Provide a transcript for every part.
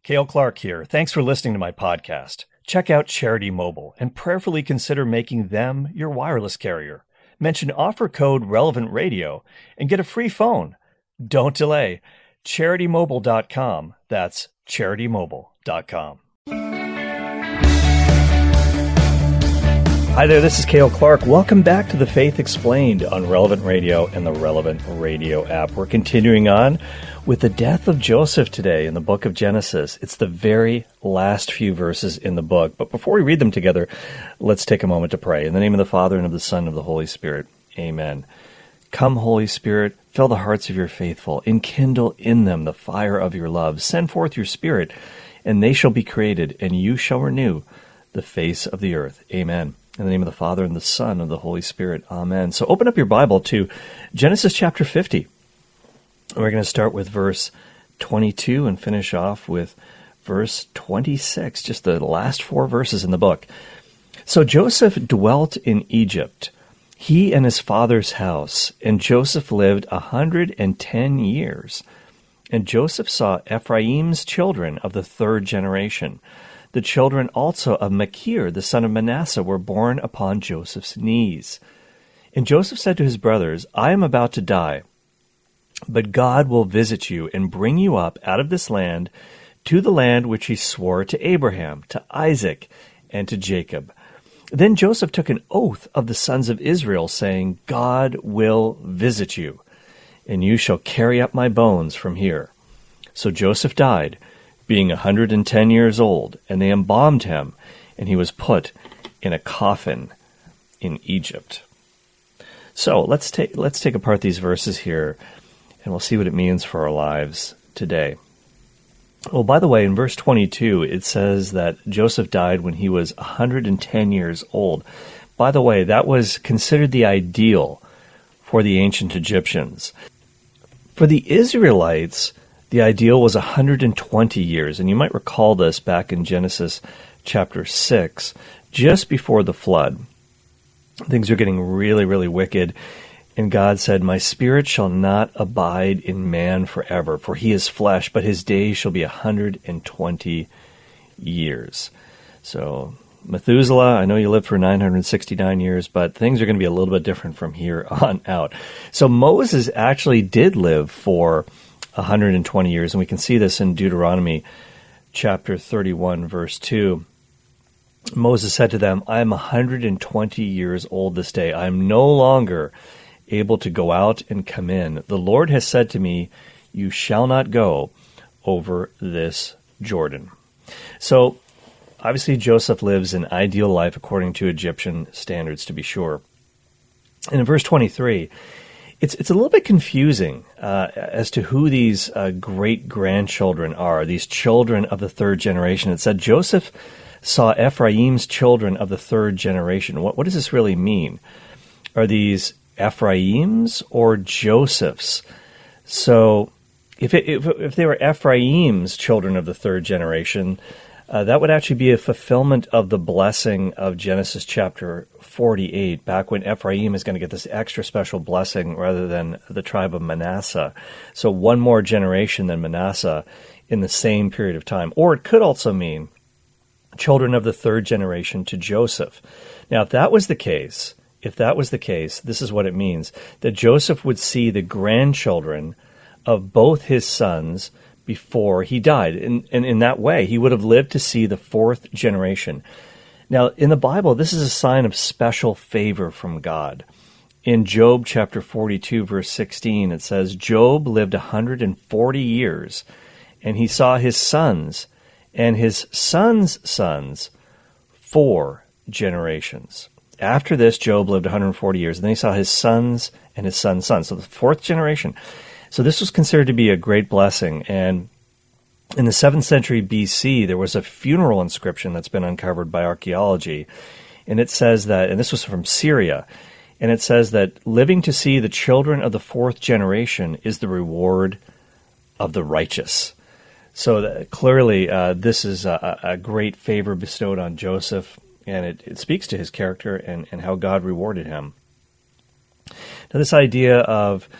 Cale Clark here. Thanks for listening to my podcast. Check out Charity Mobile and prayerfully consider making them your wireless carrier. Mention offer code Relevant Radio and get a free phone. Don't delay. CharityMobile.com. That's CharityMobile.com. Hi there, this is Cale Clark. Welcome back to The Faith Explained on Relevant Radio and the Relevant Radio app. We're continuing on with the death of Joseph today in the book of Genesis. It's the very last few verses in the book. But before we read them together, let's take a moment to pray. In the name of the Father, and of the Son, and of the Holy Spirit. Amen. Come, Holy Spirit, fill the hearts of your faithful. Enkindle in them the fire of your love. Send forth your Spirit, and they shall be created, and you shall renew the face of the earth. Amen. In the name of the Father, and the Son, and of the Holy Spirit. Amen. So open up your Bible to Genesis chapter 50. We're going to start with verse 22 and finish off with verse 26, just the last four verses in the book. So Joseph dwelt in Egypt, he and his father's house, and Joseph lived 110 years. And Joseph saw Ephraim's children of the third generation. The children also of Machir, the son of Manasseh, were born upon Joseph's knees. And Joseph said to his brothers, I am about to die, but God will visit you and bring you up out of this land to the land which he swore to Abraham, to Isaac, and to Jacob. Then Joseph took an oath of the sons of Israel, saying, God will visit you, and you shall carry up my bones from here. So Joseph died, being 110 years old, and they embalmed him, and he was put in a coffin in Egypt. So let's take apart these verses here, and we'll see what it means for our lives today. Well, by the way, in verse 22, it says that Joseph died when he was 110 years old. By the way, that was considered the ideal for the ancient Egyptians. For the Israelites, the ideal was 120 years, and you might recall this back in Genesis chapter 6, just before the flood. Things are getting really, really wicked, and God said, My spirit shall not abide in man forever, for he is flesh, but his days shall be 120 years. So, Methuselah, I know you lived for 969 years, but things are going to be a little bit different from here on out. So Moses actually did live for 120 years, and we can see this in Deuteronomy chapter 31, verse 2. Moses said to them, I am 120 years old this day. I am no longer able to go out and come in. The Lord has said to me, you shall not go over this Jordan. So, obviously, Joseph lives an ideal life according to Egyptian standards, to be sure. And in verse 23, it's a little bit confusing as to who these great-grandchildren are, these children of the third generation. It said Joseph saw Ephraim's children of the third generation. What does this really mean? Are these Ephraim's or Joseph's? So if they were Ephraim's children of the third generation, that would actually be a fulfillment of the blessing of Genesis chapter 48, back when Ephraim is going to get this extra special blessing rather than the tribe of Manasseh. So one more generation than Manasseh in the same period of time. Or it could also mean children of the third generation to Joseph. Now, if that was the case, this is what it means, that Joseph would see the grandchildren of both his sons before he died. And in that way, he would have lived to see the fourth generation. Now, in the Bible, this is a sign of special favor from God. In Job chapter 42, verse 16, it says, Job lived 140 years, and he saw his sons and his sons' sons 4 generations. After this, Job lived 140 years, and then he saw his sons and his sons' sons. So the fourth generation. So this was considered to be a great blessing. And in the 7th century BC, there was a funeral inscription that's been uncovered by archaeology. And it says that, and this was from Syria, and it says that living to see the children of the fourth generation is the reward of the righteous. So clearly, this is a great favor bestowed on Joseph, and it speaks to his character and how God rewarded him. Now, this idea of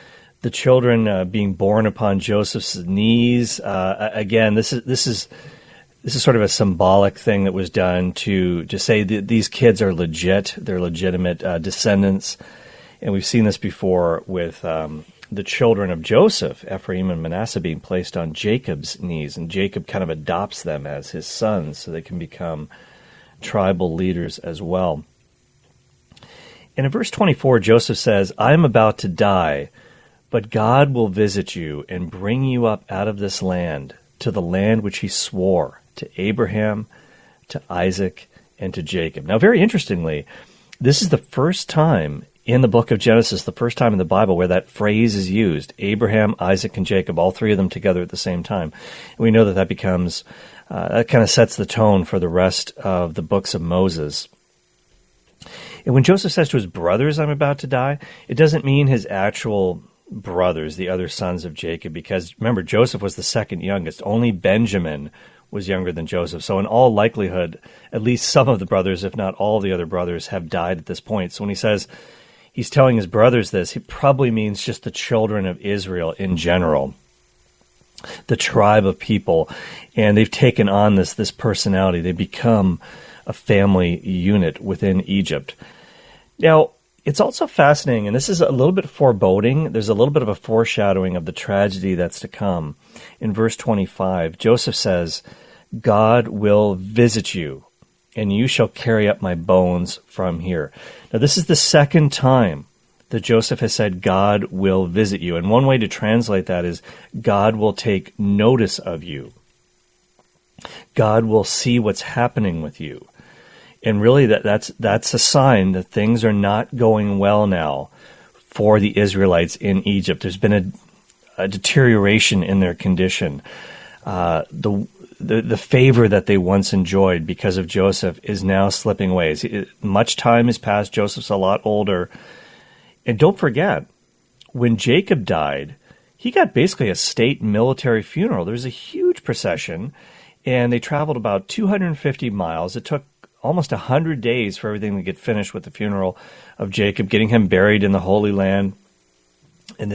the children being born upon Joseph's knees. Again, this is sort of a symbolic thing that was done to say that these kids are legit. They're legitimate descendants. And we've seen this before with the children of Joseph, Ephraim and Manasseh, being placed on Jacob's knees. And Jacob kind of adopts them as his sons so they can become tribal leaders as well. And in verse 24, Joseph says, "I am about to die, but God will visit you and bring you up out of this land, to the land which he swore to Abraham, to Isaac, and to Jacob." Now, very interestingly, this is the first time in the book of Genesis, the first time in the Bible where that phrase is used: Abraham, Isaac, and Jacob, all three of them together at the same time. And we know that becomes, that kind of sets the tone for the rest of the books of Moses. And when Joseph says to his brothers, "I'm about to die," it doesn't mean his actual brothers, the other sons of Jacob, because remember, Joseph was the second youngest. Only Benjamin was younger than Joseph. So in all likelihood, at least some of the brothers, if not all the other brothers, have died at this point. So when he says he's telling his brothers this, he probably means just the children of Israel in general, the tribe of people. And they've taken on this personality. They become a family unit within Egypt. Now, it's also fascinating, and this is a little bit foreboding. There's a little bit of a foreshadowing of the tragedy that's to come. In verse 25, Joseph says, "God will visit you, and you shall carry up my bones from here." Now, this is the second time that Joseph has said, "God will visit you." And one way to translate that is, God will take notice of you. God will see what's happening with you. And really, that's a sign that things are not going well now for the Israelites in Egypt. There's been a deterioration in their condition. The favor that they once enjoyed because of Joseph is now slipping away. Much time has passed. Joseph's a lot older. And don't forget, when Jacob died, he got basically a state military funeral. There was a huge procession, and they traveled about 250 miles. It took almost 100 days for everything to get finished with the funeral of Jacob, getting him buried in the Holy Land. And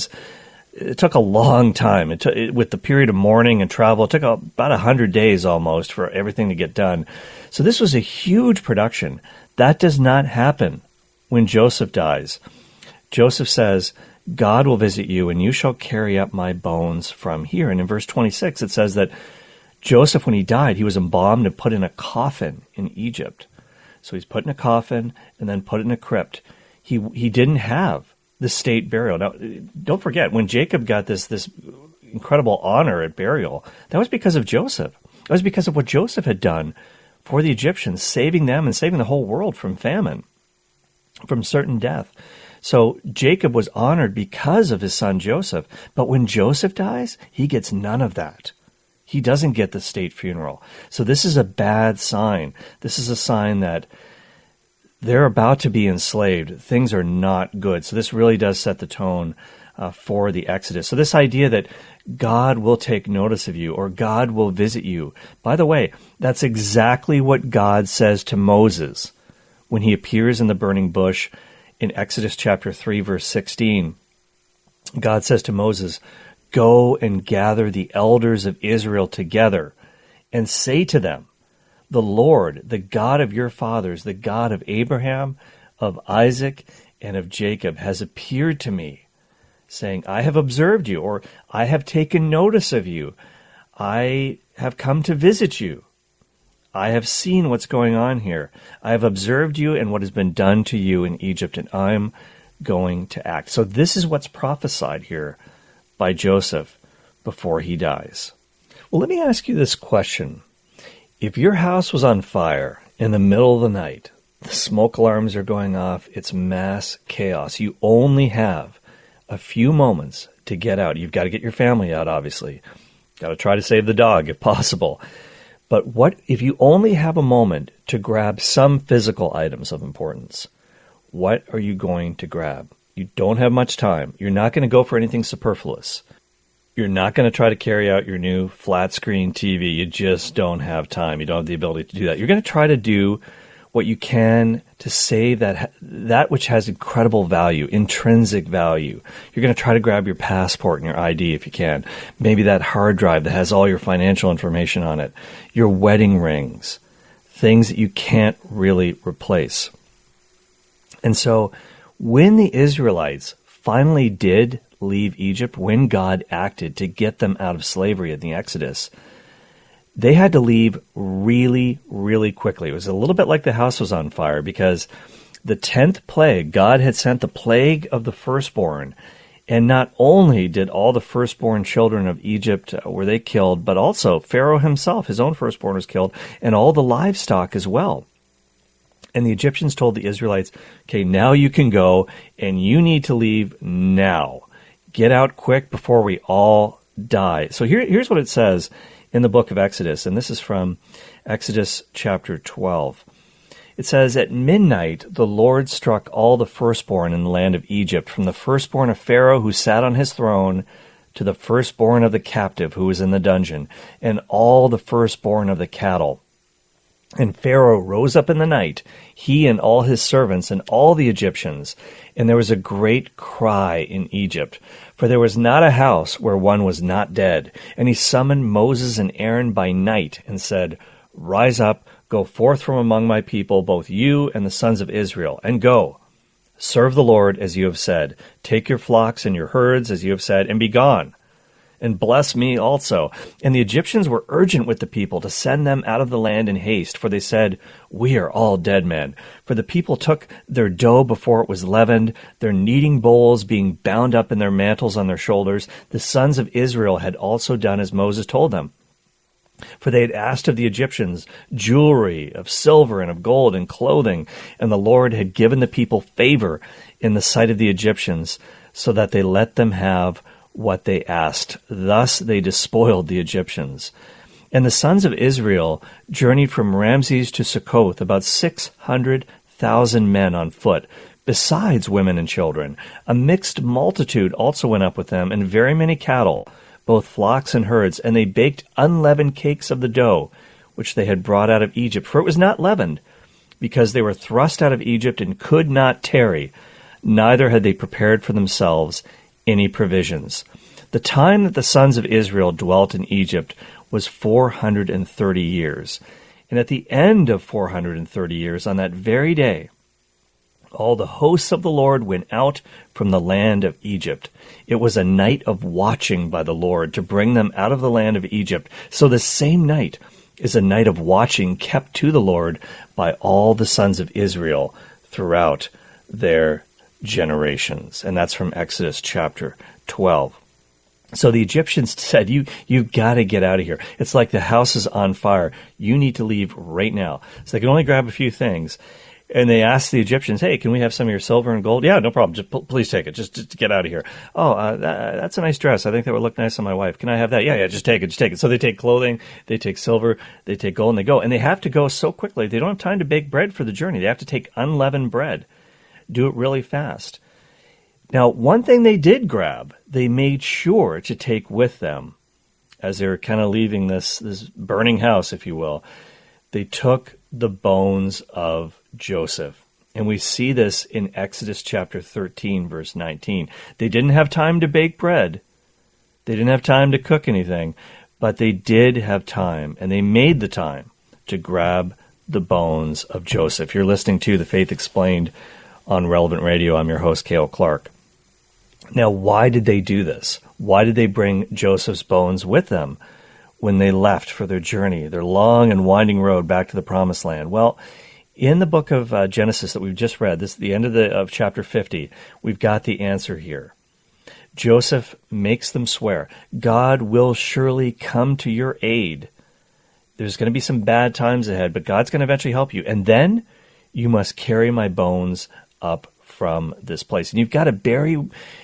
it took a long time. With the period of mourning and travel, it took about 100 days almost for everything to get done. So this was a huge production. That does not happen when Joseph dies. Joseph says, "God will visit you, and you shall carry up my bones from here." And in verse 26, it says that Joseph, when he died, he was embalmed and put in a coffin in Egypt. So he's put in a coffin and then put in a crypt. He didn't have the state burial. Now, don't forget, when Jacob got this incredible honor at burial, that was because of Joseph. That was because of what Joseph had done for the Egyptians, saving them and saving the whole world from famine, from certain death. So Jacob was honored because of his son Joseph. But when Joseph dies, he gets none of that. He doesn't get the state funeral. So this is a bad sign. This is a sign that they're about to be enslaved. Things are not good. So this really does set the tone for the Exodus. So this idea that God will take notice of you or God will visit you. By the way, that's exactly what God says to Moses when he appears in the burning bush in Exodus chapter 3, verse 16. God says to Moses, "Go and gather the elders of Israel together and say to them, 'The Lord, the God of your fathers, the God of Abraham, of Isaac, and of Jacob, has appeared to me, saying, I have observed you,' or 'I have taken notice of you. I have come to visit you. I have seen what's going on here. I have observed you and what has been done to you in Egypt, and I'm going to act." So this is what's prophesied here by Joseph before he dies. Well, let me ask you this question. If your house was on fire in the middle of the night, the smoke alarms are going off, it's mass chaos, you only have a few moments to get out. You've got to get your family out, obviously. Got to try to save the dog if possible. But what if you only have a moment to grab some physical items of importance? What are you going to grab? You don't have much time. You're not going to go for anything superfluous. You're not going to try to carry out your new flat screen TV. You just don't have time. You don't have the ability to do that. You're going to try to do what you can to save that which has incredible value, intrinsic value. You're going to try to grab your passport and your ID if you can. Maybe that hard drive that has all your financial information on it. Your wedding rings. Things that you can't really replace. And so when the Israelites finally did leave Egypt, when God acted to get them out of slavery in the Exodus, they had to leave really, really quickly. It was a little bit like the house was on fire, because the 10th plague, God had sent the plague of the firstborn. And not only did all the firstborn children of Egypt were they killed, but also Pharaoh himself, his own firstborn, was killed, and all the livestock as well. And the Egyptians told the Israelites, okay, now you can go, and you need to leave now. Get out quick before we all die. So here's what it says in the book of Exodus, and this is from Exodus chapter 12. It says, "At midnight the Lord struck all the firstborn in the land of Egypt, from the firstborn of Pharaoh who sat on his throne to the firstborn of the captive who was in the dungeon, and all the firstborn of the cattle. And Pharaoh rose up in the night, he and all his servants and all the Egyptians, and there was a great cry in Egypt, for there was not a house where one was not dead. And he summoned Moses and Aaron by night and said, 'Rise up, go forth from among my people, both you and the sons of Israel, and go. Serve the Lord as you have said. Take your flocks and your herds as you have said, and be gone. And bless me also.' And the Egyptians were urgent with the people to send them out of the land in haste, for they said, 'We are all dead men.' For the people took their dough before it was leavened, their kneading bowls being bound up in their mantles on their shoulders. The sons of Israel had also done as Moses told them. For they had asked of the Egyptians jewelry of silver and of gold and clothing, and the Lord had given the people favor in the sight of the Egyptians, so that they let them have what they asked. Thus they despoiled the Egyptians. And the sons of Israel journeyed from Ramses to Succoth, about 600,000 men on foot, besides women and children. A mixed multitude also went up with them, and very many cattle, both flocks and herds, and they baked unleavened cakes of the dough, which they had brought out of Egypt. For it was not leavened, because they were thrust out of Egypt and could not tarry, neither had they prepared for themselves any provisions. The time that the sons of Israel dwelt in Egypt was 430 years. And at the end of 430 years, on that very day, all the hosts of the Lord went out from the land of Egypt. It was a night of watching by the Lord to bring them out of the land of Egypt. So the same night is a night of watching kept to the Lord by all the sons of Israel throughout their generations. And that's from Exodus chapter 12. So the Egyptians said, you've got to get out of here. It's like the house is on fire. You need to leave right now. So they can only grab a few things. And they asked the Egyptians, hey, can we have some of your silver and gold? Yeah, no problem. Just please take it. Just get out of here. Oh, that's a nice dress. I think that would look nice on my wife. Can I have that? Yeah, just take it. Just take it. So they take clothing, they take silver, they take gold, and they go. And they have to go so quickly. They don't have time to bake bread for the journey. They have to take unleavened bread. Do it really fast. Now, one thing they did grab, they made sure to take with them, as they were kind of leaving this burning house, if you will, they took the bones of Joseph. And we see this in Exodus chapter 13, verse 19. They didn't have time to bake bread. They didn't have time to cook anything, but they did have time, and they made the time to grab the bones of Joseph. You're listening to The Faith Explained on Relevant Radio. I'm your host, Cale Clark. Now, why did they do this? Why did they bring Joseph's bones with them when they left for their journey, their long and winding road back to the Promised Land? Well, in the book of Genesis that we've just read, this is the end of chapter 50, we've got the answer here. Joseph makes them swear, God will surely come to your aid. There's going to be some bad times ahead, but God's going to eventually help you. And then you must carry my bones up from this place. And you've got to bury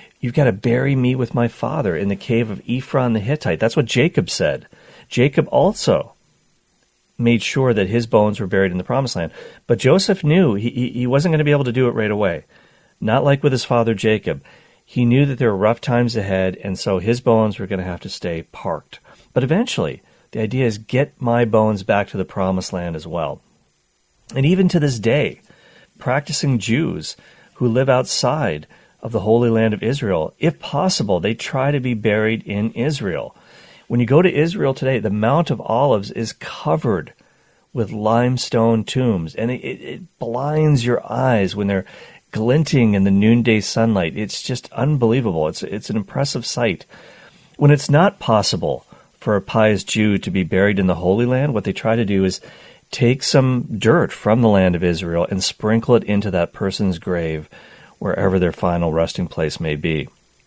me with my father in the cave of Ephron the Hittite. That's what Jacob said. Jacob also made sure that his bones were buried in the Promised Land. But Joseph knew he wasn't going to be able to do it right away. Not like with his father Jacob. He knew that there were rough times ahead, and so his bones were going to have to stay parked. But eventually, the idea is get my bones back to the Promised Land as well. And even to this day, practicing Jews who live outside of the Holy Land of Israel, if possible, they try to be buried in Israel. When you go to Israel today, the Mount of Olives is covered with limestone tombs, and it blinds your eyes when they're glinting in the noonday sunlight. It's just unbelievable. It's an impressive sight. When it's not possible for a pious Jew to be buried in the Holy Land, what they try to do is take some dirt from the land of Israel and sprinkle it into that person's grave, wherever their final resting place may be.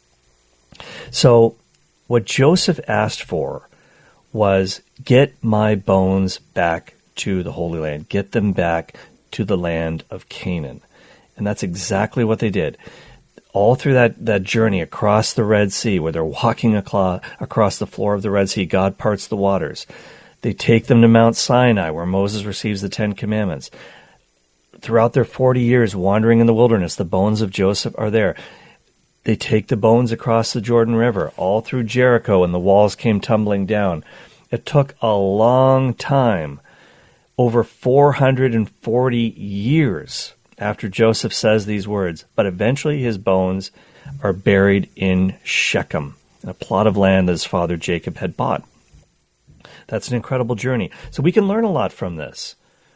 So what Joseph asked for was, get my bones back to the Holy Land. Get them back to the land of Canaan. And that's exactly what they did. All through that journey across the Red Sea, where they're walking across the floor of the Red Sea, God parts the waters. They take them to Mount Sinai, where Moses receives the Ten Commandments. Throughout their 40 years wandering in the wilderness, the bones of Joseph are there. They take the bones across the Jordan River, all through Jericho, and the walls came tumbling down. It took a long time, over 440 years after Joseph says these words, but eventually his bones are buried in Shechem, a plot of land that his father Jacob had bought. That's an incredible journey. So we can learn a lot from this.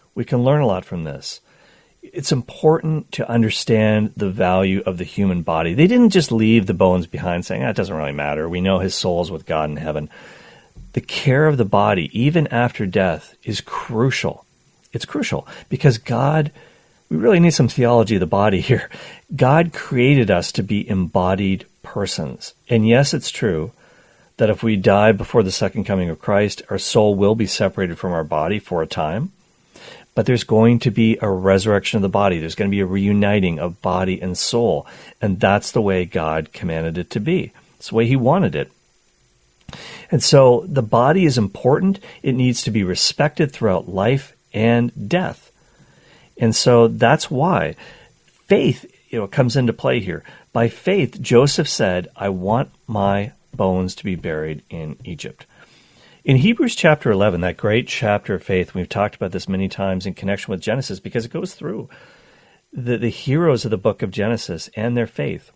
It's important to understand the value of the human body. They didn't just leave the bones behind saying, it doesn't really matter. We know his soul's with God in heaven. The care of the body, even after death, is crucial. It's crucial because God, we really need some theology of the body here. God created us to be embodied persons. And yes, it's true that if we die before the second coming of Christ, our soul will be separated from our body for a time. But there's going to be a resurrection of the body. There's going to be a reuniting of body and soul. And that's the way God commanded it to be. It's the way he wanted it. And so the body is important. It needs to be respected throughout life and death. And so that's why faith, comes into play here. By faith, Joseph said, I want my bones to be buried in Egypt. In Hebrews chapter 11, that great chapter of faith, we've talked about this many times in connection with Genesis because it goes through the heroes of the book of Genesis and their faith.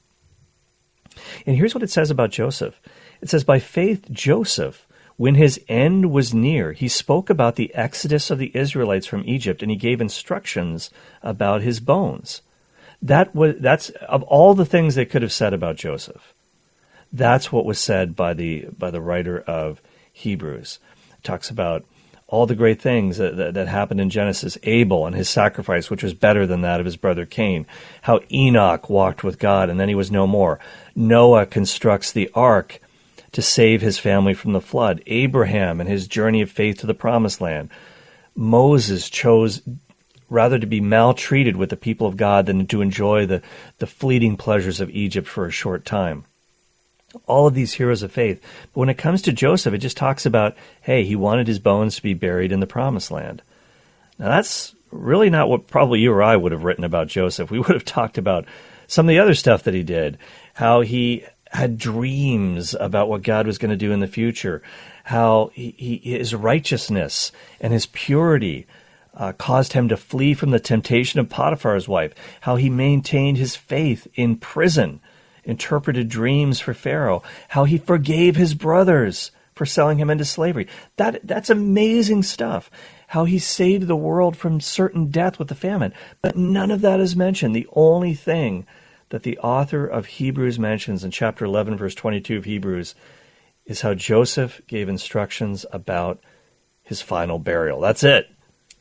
And here's what it says about Joseph. It says, by faith, Joseph, when his end was near, he spoke about the exodus of the Israelites from Egypt, and he gave instructions about his bones. That's of all the things they could have said about Joseph. That's what was said by the writer of Hebrews. It talks about all the great things that happened in Genesis. Abel and his sacrifice, which was better than that of his brother Cain. How Enoch walked with God and then he was no more. Noah constructs the ark to save his family from the flood. Abraham and his journey of faith to the promised land. Moses chose rather to be maltreated with the people of God than to enjoy the fleeting pleasures of Egypt for a short time. All of these heroes of faith. But when it comes to Joseph, it just talks about, hey, he wanted his bones to be buried in the promised land. Now that's really not what probably you or I would have written about Joseph. We would have talked about some of the other stuff that he did, how he had dreams about what God was going to do in the future, how his righteousness and his purity caused him to flee from the temptation of Potiphar's wife, how he maintained his faith in prison, interpreted dreams for Pharaoh, how he forgave his brothers for selling him into slavery. That's amazing stuff. How he saved the world from certain death with the famine. But none of that is mentioned. The only thing that the author of Hebrews mentions in chapter 11, verse 22 of Hebrews, is how Joseph gave instructions about his final burial. That's it.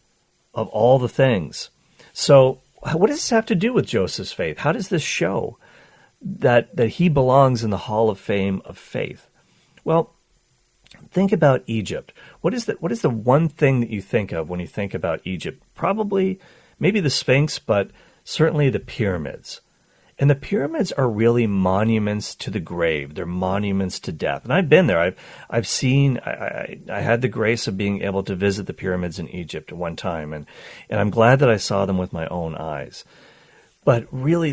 Of all the things. So what does this have to do with Joseph's faith? How does this show that he belongs in the Hall of Fame of faith? Well, think about Egypt. What is the one thing that you think of when you think about Egypt? Probably, maybe the Sphinx, but certainly the pyramids. And the pyramids are really monuments to the grave. They're monuments to death. And I've been there. I've seen. I had the grace of being able to visit the pyramids in Egypt at one time, and I'm glad that I saw them with my own eyes. But really,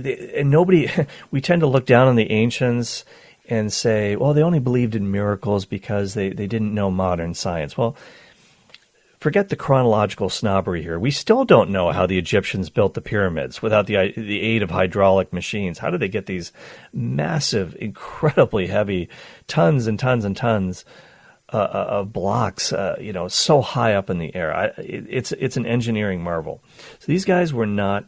we tend to look down on the ancients and say, well, they only believed in miracles because they didn't know modern science. Well, forget the chronological snobbery here. We still don't know how the Egyptians built the pyramids without the aid of hydraulic machines. How did they get these massive, incredibly heavy, tons and tons and tons of blocks, so high up in the air? It's an engineering marvel. So these guys were not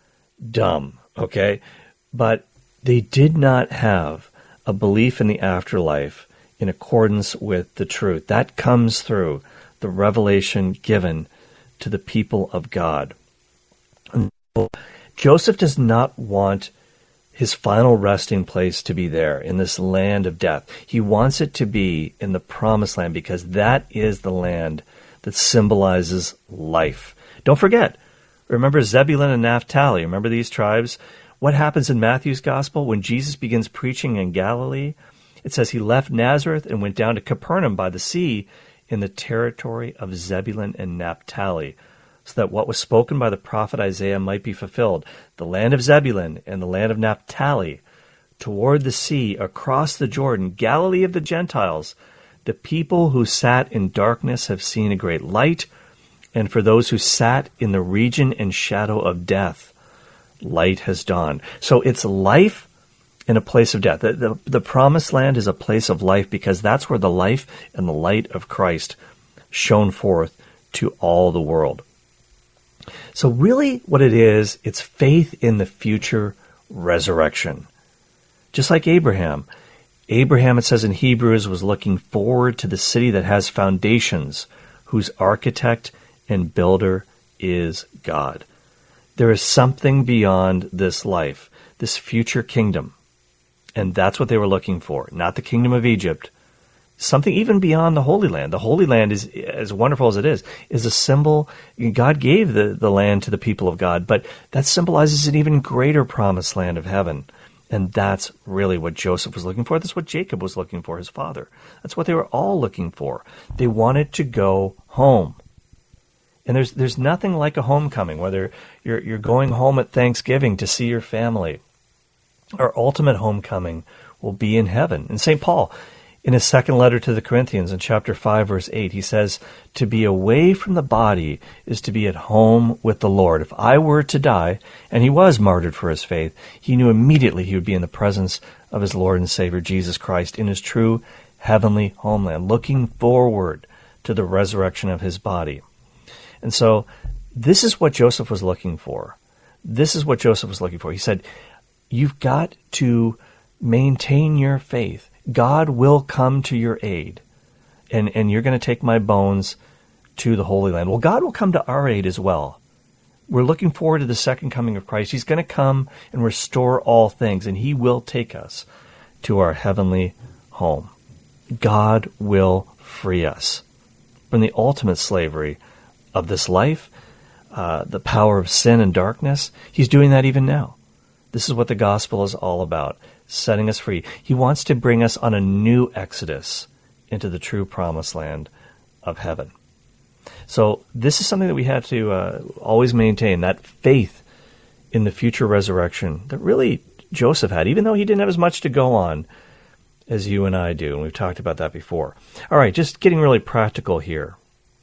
dumb, okay? But they did not have a belief in the afterlife in accordance with the truth. That comes through the revelation given to the people of God. And so Joseph does not want his final resting place to be there in this land of death. He wants it to be in the promised land because that is the land that symbolizes life. Don't forget, remember Zebulun and Naphtali. Remember these tribes? What happens in Matthew's gospel when Jesus begins preaching in Galilee? It says he left Nazareth and went down to Capernaum by the sea in the territory of Zebulun and Naphtali, so that what was spoken by the prophet Isaiah might be fulfilled. The land of Zebulun and the land of Naphtali, toward the sea, across the Jordan, Galilee of the Gentiles, the people who sat in darkness have seen a great light, and for those who sat in the region and shadow of death, light has dawned. So it's life in a place of death. The promised land is a place of life because that's where the life and the light of Christ shone forth to all the world. So really what it is, it's faith in the future resurrection. Just like Abraham. Abraham, it says in Hebrews, was looking forward to the city that has foundations, whose architect and builder is God. There is something beyond this life, this future kingdom. And that's what they were looking for, not the kingdom of Egypt. Something even beyond the Holy Land. The Holy Land is, as wonderful as it is a symbol. God gave the land to the people of God, but that symbolizes an even greater promised land of heaven. And that's really what Joseph was looking for. That's what Jacob was looking for, his father. That's what they were all looking for. They wanted to go home. And there's nothing like a homecoming, whether you're going home at Thanksgiving to see your family. Our ultimate homecoming will be in heaven. And St. Paul, in his second letter to the Corinthians, in chapter 5, verse 8, he says, to be away from the body is to be at home with the Lord. If I were to die, and he was martyred for his faith, he knew immediately he would be in the presence of his Lord and Savior, Jesus Christ, in his true heavenly homeland, looking forward to the resurrection of his body. And so this is what Joseph was looking for. This is what Joseph was looking for. He said, you've got to maintain your faith. God will come to your aid, and you're going to take my bones to the Holy Land. Well, God will come to our aid as well. We're looking forward to the second coming of Christ. He's going to come and restore all things, and he will take us to our heavenly home. God will free us from the ultimate slavery of this life, the power of sin and darkness. He's doing that even now. This is what the gospel is all about, setting us free. He wants to bring us on a new exodus into the true promised land of heaven. So this is something that we have to always maintain, that faith in the future resurrection that really Joseph had, even though he didn't have as much to go on as you and I do. And we've talked about that before. All right, just getting really practical here.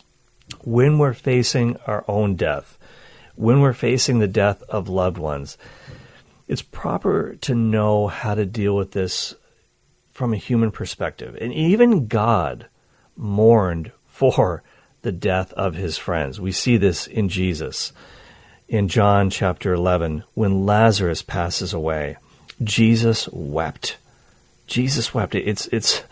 When we're facing our own death, when we're facing the death of loved ones, it's proper to know how to deal with this from a human perspective. And even God mourned for the death of his friends. We see this in Jesus. In John chapter 11, when Lazarus passes away, Jesus wept. Jesus wept. It's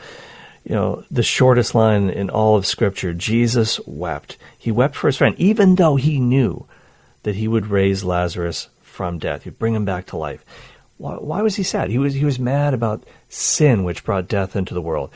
the shortest line in all of Scripture. Jesus wept. He wept for his friend, even though he knew that he would raise Lazarus from death. He'd bring him back to life. Why was he sad? He was mad about sin, which brought death into the world.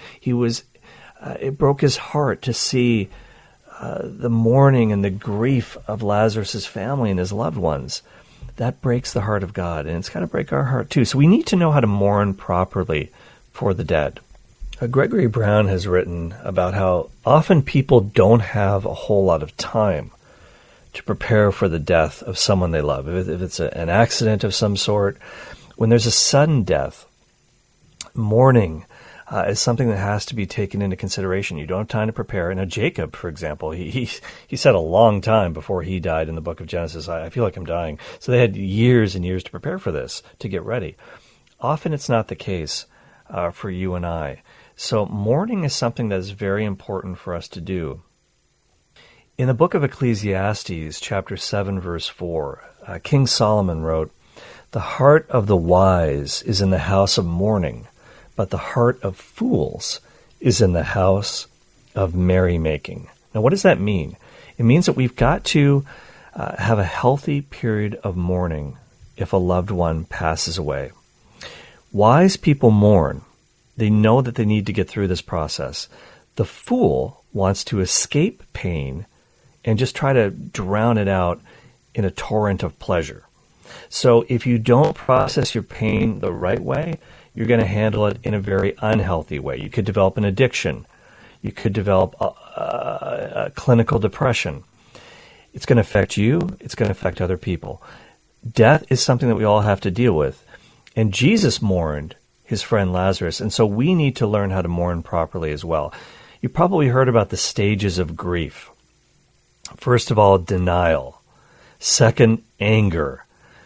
It broke his heart to see the mourning and the grief of Lazarus' family and his loved ones. That breaks the heart of God, and it's got to break our heart too. So we need to know how to mourn properly for the dead. Gregory Brown has written about how often people don't have a whole lot of time to prepare for the death of someone they love. If it's an accident of some sort, when there's a sudden death, mourning is something that has to be taken into consideration. You don't have time to prepare. Now, Jacob, for example, he said a long time before he died in the book of Genesis, I feel like I'm dying. So they had years and years to prepare for this, to get ready. Often it's not the case for you and I. So mourning is something that is very important for us to do. In the book of Ecclesiastes, chapter 7, verse 4, King Solomon wrote, "The heart of the wise is in the house of mourning, but the heart of fools is in the house of merrymaking." Now, what does that mean? It means that we've got to have a healthy period of mourning if a loved one passes away. Wise people mourn. They know that they need to get through this process. The fool wants to escape pain and just try to drown it out in a torrent of pleasure. So if you don't process your pain the right way, you're going to handle it in a very unhealthy way. You could develop an addiction. You could develop a clinical depression. It's going to affect you. It's going to affect other people. Death is something that we all have to deal with. And Jesus mourned his friend Lazarus, and so we need to learn how to mourn properly as well. You probably heard about the stages of grief. First of all, denial. Second, anger.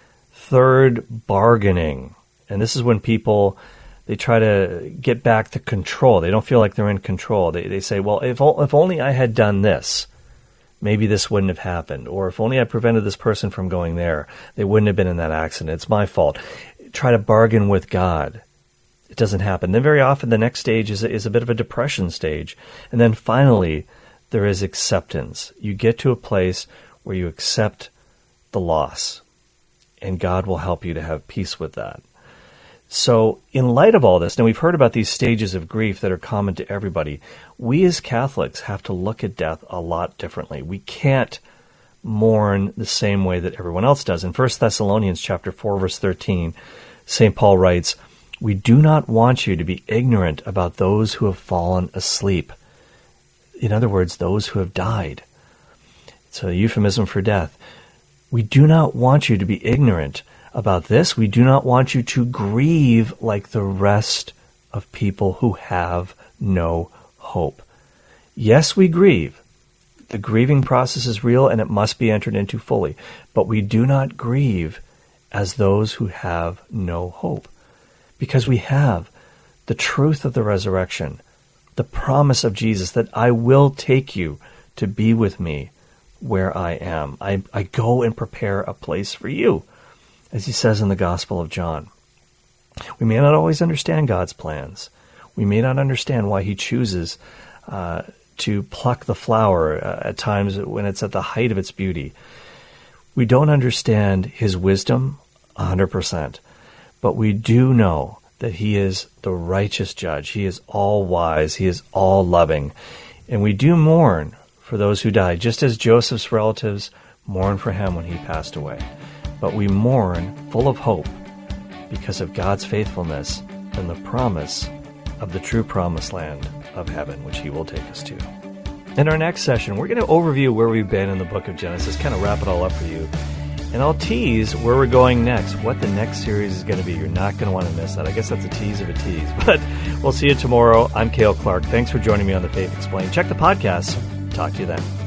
Third, bargaining. And this is when people, they try to get back to control. They don't feel like they're in control. They say, well, if only I had done this, maybe this wouldn't have happened. Or if only I prevented this person from going there, they wouldn't have been in that accident. It's my fault. Try to bargain with God. It doesn't happen. Then very often the next stage is a bit of a depression stage. And then finally, there is acceptance. You get to a place where you accept the loss, and God will help you to have peace with that. So in light of all this, now we've heard about these stages of grief that are common to everybody. We as Catholics have to look at death a lot differently. We can't mourn the same way that everyone else does. In 1 Thessalonians chapter 4, verse 13, St. Paul writes, "We do not want you to be ignorant about those who have fallen asleep." In other words, those who have died. It's a euphemism for death. We do not want you to be ignorant about this. We do not want you to grieve like the rest of people who have no hope. Yes, we grieve. The grieving process is real and it must be entered into fully. But we do not grieve as those who have no hope. Because we have the truth of the resurrection, the promise of Jesus that I will take you to be with me where I am. I go and prepare a place for you, as he says in the Gospel of John. We may not always understand God's plans. We may not understand why he chooses to pluck the flower at times when it's at the height of its beauty. We don't understand his wisdom 100%, but we do know that he is the righteous judge. He is all wise. He is all loving. And we do mourn for those who died, just as Joseph's relatives mourned for him when he passed away. But we mourn full of hope because of God's faithfulness and the promise of the true promised land of heaven, which he will take us to. In our next session, we're going to overview where we've been in the book of Genesis, kind of wrap it all up for you. And I'll tease where we're going next, what the next series is going to be. You're not going to want to miss that. I guess that's a tease of a tease. But we'll see you tomorrow. I'm Cale Clark. Thanks for joining me on The Faith Explained. Check the podcast. Talk to you then.